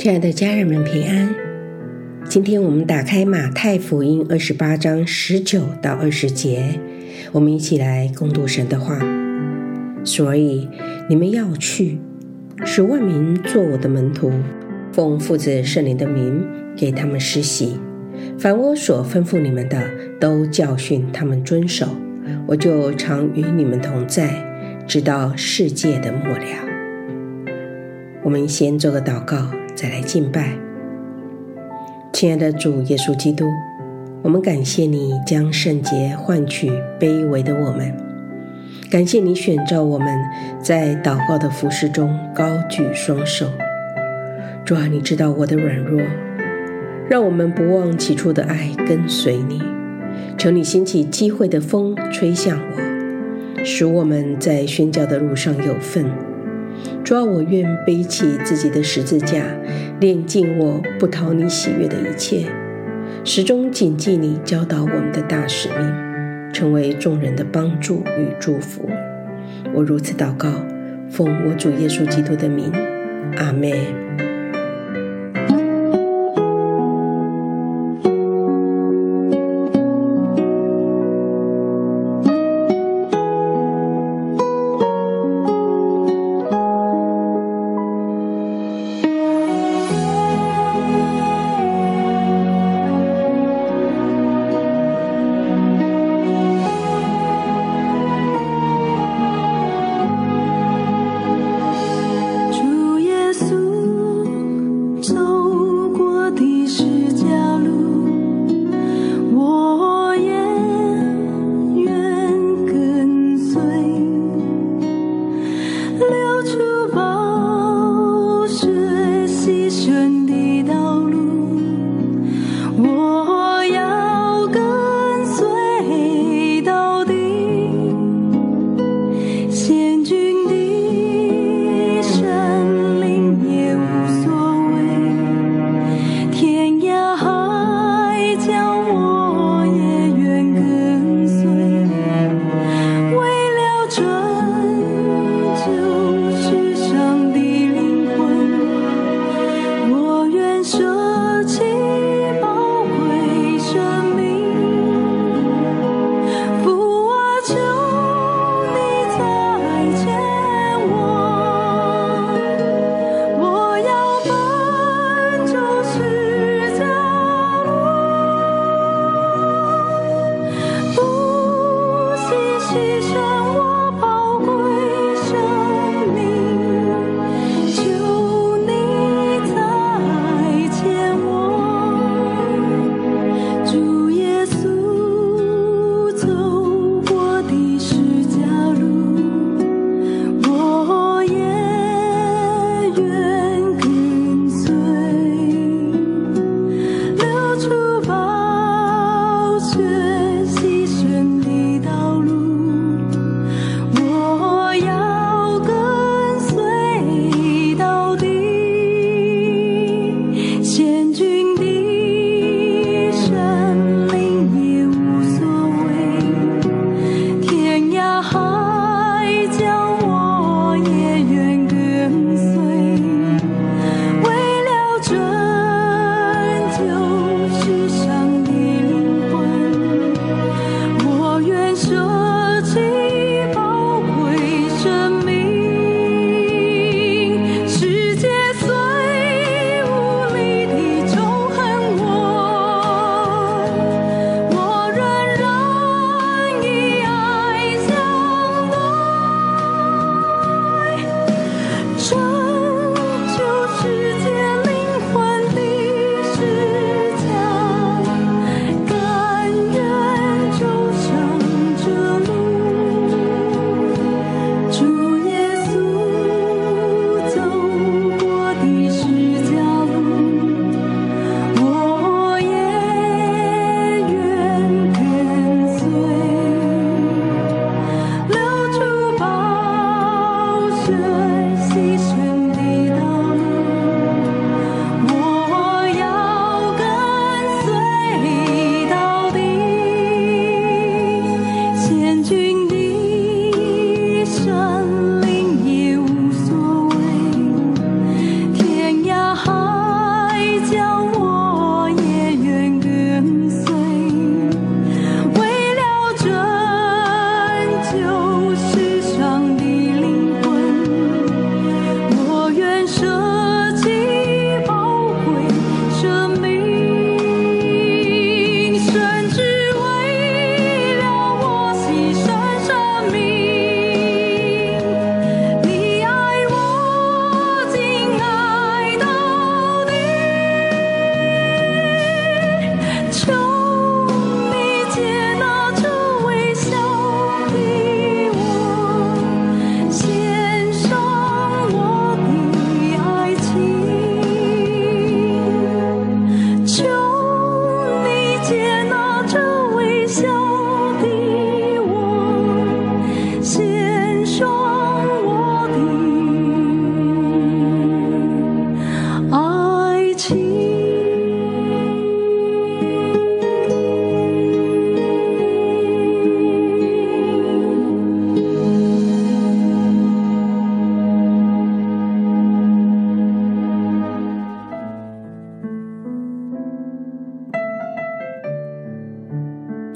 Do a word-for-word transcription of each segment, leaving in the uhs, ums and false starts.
亲爱的家人们平安，今天我们打开马太福音二十八章十九到二十节，我们一起来攻读神的话。所以你们要去，使万民做我的门徒，奉父子圣灵的名给他们施洗，凡我所吩咐你们的，都教训他们遵守，我就常与你们同在，直到世界的末了。我们先做个祷告，再来敬拜。亲爱的主耶稣基督，我们感谢你将圣洁换取卑微的我们，感谢你选召我们在祷告的服事中高举双手。主啊，你知道我的软弱，让我们不忘起初的爱，跟随你。求你兴起机会的风吹向我，使我们在宣教的路上有份。主啊，我愿背起自己的十字架，炼尽我不讨你喜悦的一切，始终谨记你教导我们的大使命，成为众人的帮助与祝福。我如此祷告，奉我主耶稣基督的名，阿们。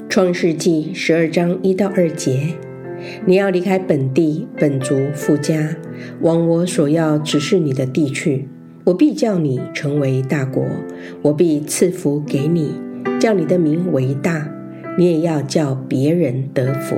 创世纪十二章一到二节，你要离开本地本族父家，往我所要指示你的地去。我必叫你成为大国，我必赐福给你，叫你的名为大，你也要叫别人得福。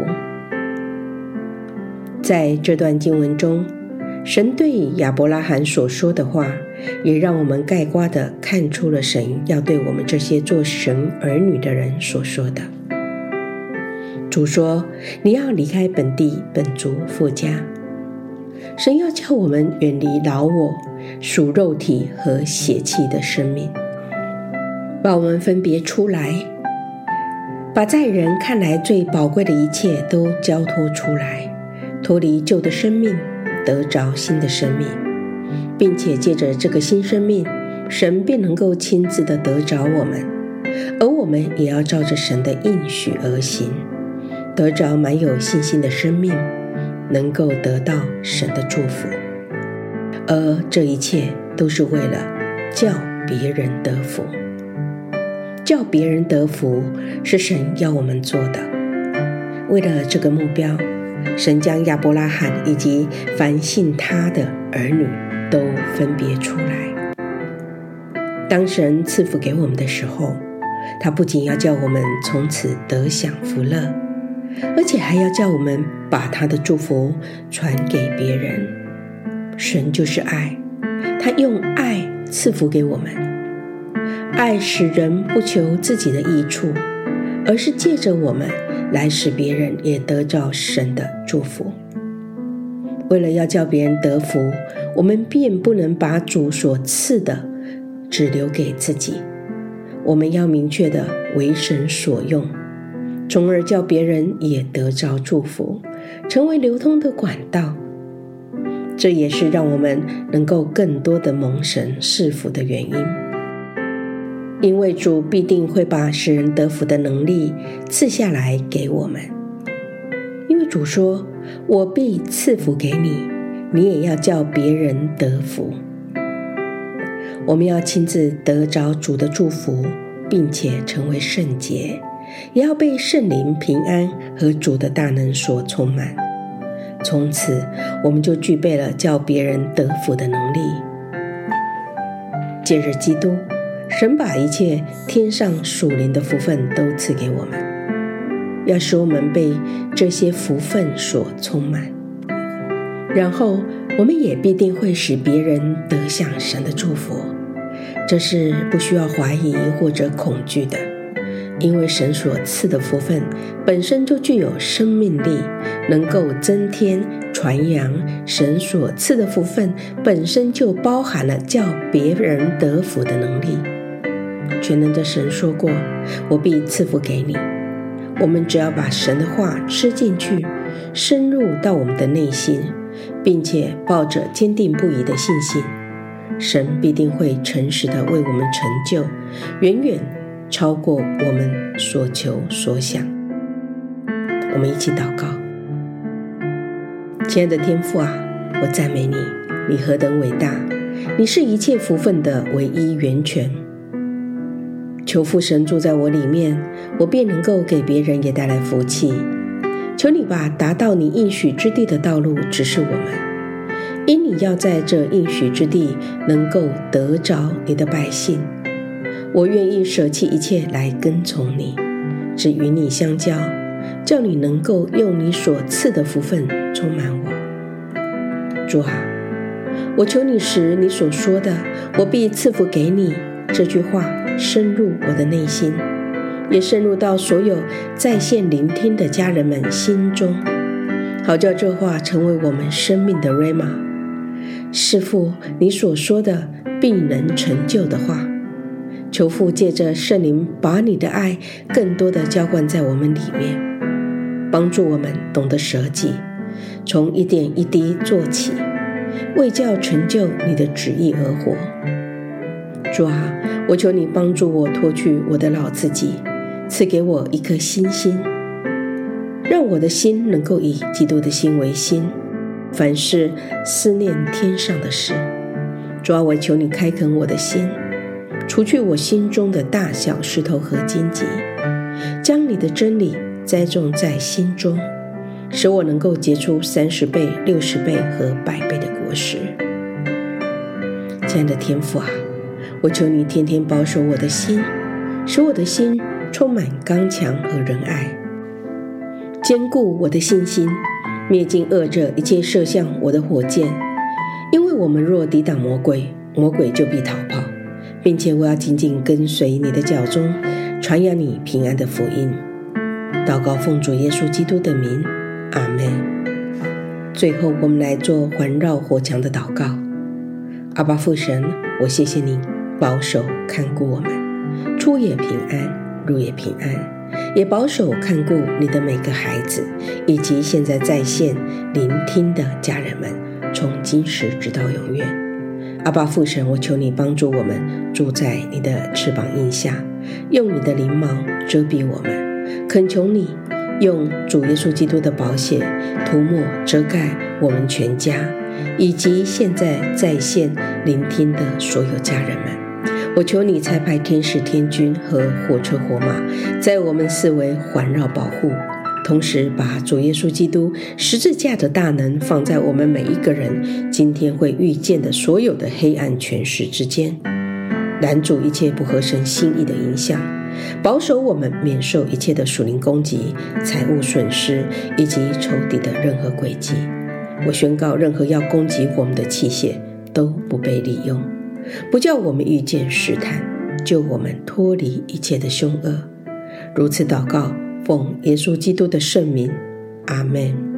在这段经文中，神对亚伯拉罕所说的话，也让我们概括地看出了神要对我们这些做神儿女的人所说的。主说，你要离开本地本族父家。神要叫我们远离老我属肉体和血气的生命，把我们分别出来，把在人看来最宝贵的一切都交托出来，脱离旧的生命，得着新的生命，并且借着这个新生命，神便能够亲自的得着我们，而我们也要照着神的应许而行，得着满有信心的生命，能够得到神的祝福。而这一切都是为了叫别人得福。叫别人得福是神要我们做的。为了这个目标，神将亚伯拉罕以及凡信他的儿女都分别出来。当神赐福给我们的时候，他不仅要叫我们从此得享福乐，而且还要叫我们把他的祝福传给别人。神就是爱，他用爱赐福给我们。爱使人不求自己的益处，而是借着我们来使别人也得着神的祝福。为了要叫别人得福，我们便不能把主所赐的只留给自己，我们要明确的为神所用，从而叫别人也得着祝福，成为流通的管道。这也是让我们能够更多的蒙神赐福的原因。因为主必定会把使人得福的能力赐下来给我们。因为主说，我必赐福给你，你也要叫别人得福。我们要亲自得着主的祝福，并且成为圣洁，也要被圣灵平安和主的大能所充满。从此我们就具备了叫别人得福的能力。借着基督，神把一切天上属灵的福分都赐给我们，要使我们被这些福分所充满，然后我们也必定会使别人得享神的祝福。这是不需要怀疑或者恐惧的，因为神所赐的福分本身就具有生命力，能够增添传扬。神所赐的福分本身就包含了叫别人得福的能力。全能的神说过，我必赐福给你。我们只要把神的话吃进去，深入到我们的内心，并且抱着坚定不移的信心，神必定会诚实的为我们成就，远远超过我们所求所想。我们一起祷告。亲爱的天父啊，我赞美你，你何等伟大，你是一切福分的唯一源泉。求父神住在我里面，我便能够给别人也带来福气。求你把达到你应许之地的道路指示我们，因你要在这应许之地能够得着你的百姓。我愿意舍弃一切来跟从你，只与你相交，叫你能够用你所赐的福分充满我。主啊，我求你使你所说的我必赐福给你这句话深入我的内心，也深入到所有在线聆听的家人们心中，好叫这话成为我们生命的 Rhema， 是父你所说的必能成就的话。求父借着圣灵把你的爱更多的浇灌在我们里面，帮助我们懂得舍己，从一点一滴做起，为叫成就你的旨意而活。主啊，我求你帮助我脱去我的老自己，赐给我一颗新心，让我的心能够以基督的心为心，凡事思念天上的事。主啊，我求你开垦我的心，除去我心中的大小石头和荆棘， 将你的真理栽种在心中，使我能够结出三十倍、六十倍和百倍的果实。亲爱的天父啊，我求你天天保守我的心，使我的心充满刚强和仁爱，坚固我的信心，灭尽恶者一切射向我的火箭。因为我们若抵挡魔鬼，魔鬼就必逃跑，并且我要紧紧跟随你的脚踪，传扬你平安的福音。祷告奉主耶稣基督的名，阿们。最后我们来做环绕火墙的祷告。阿爸父神，我谢谢你保守看顾我们，出也平安，入也平安，也保守看顾你的每个孩子，以及现在在线聆听的家人们，从今时直到永远。阿爸父神，我求你帮助我们住在你的翅膀荫下，用你的翎毛遮蔽我们，恳求你用主耶稣基督的宝血涂抹遮盖我们全家，以及现在在线聆听的所有家人们。我求你差派天使天军和火车火马在我们四围环绕保护，同时把主耶稣基督十字架的大能放在我们每一个人今天会遇见的所有的黑暗权势之间，拦阻一切不合神心意的影响，保守我们免受一切的属灵攻击、财务损失以及仇敌的任何诡计。我宣告，任何要攻击我们的器械都不被利用，不叫我们遇见试探，救我们脱离一切的凶恶。如此祷告，奉耶稣基督的圣名，阿们。